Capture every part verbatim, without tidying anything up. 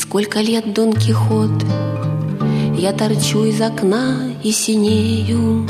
Сколько лет, Дон Кихот, я торчу из окна и синею.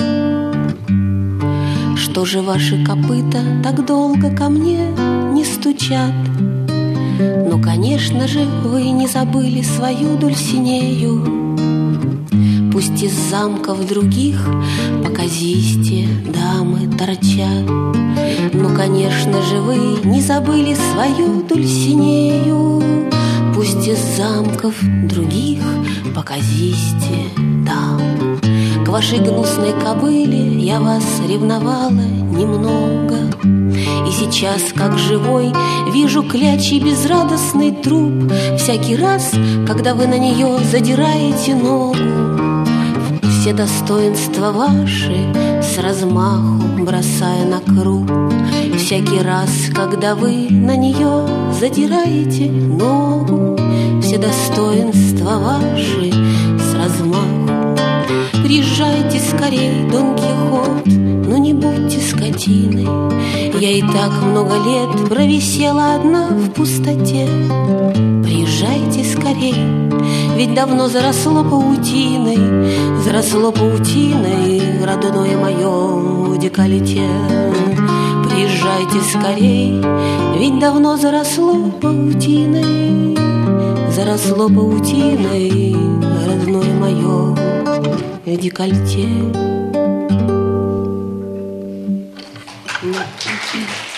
Что же ваши копыта так долго ко мне не стучат? Ну, конечно же, вы не забыли свою Дульсинею. Пусть из замков других показисте дамы торчат. Ну, конечно же, вы не забыли свою Дульсинею. Пусть из замков других показисте дам. К вашей гнусной кобыле я вас ревновала немного. И сейчас, как живой, вижу клячий безрадостный труп всякий раз, когда вы на нее задираете ногу. Все достоинства ваши с размаху бросая на круг. Всякий раз, когда вы на нее задираете ногу. Все достоинства ваши с размаху. Приезжайте скорей, Дон Кихот, но не будьте скотиной. Я и так много лет провисела одна в пустоте. Приезжайте скорей, ведь давно заросло паутиной, заросло паутиной родное мое декольте. Приезжайте скорей, ведь давно заросло паутиной, заросло паутиной родное мое декольте.